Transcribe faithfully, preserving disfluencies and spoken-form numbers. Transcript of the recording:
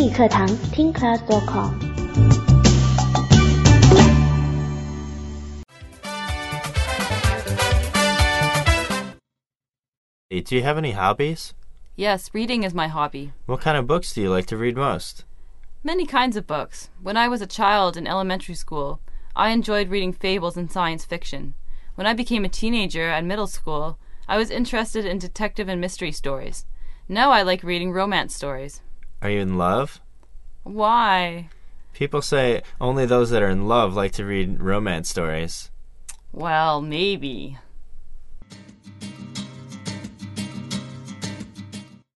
语课堂 听 class dot com。 Hey, do you have any hobbies? Yes, reading is my hobby. What kind of books do you like to read most? Many kinds of books. When I was a child in elementary school, I enjoyed reading fables and science fiction. When I became a teenager at middle school, I was interested in detective and mystery stories. Now I like reading romance stories. Are you in love? Why? People say only those that are in love like to read romance stories. Well, maybe.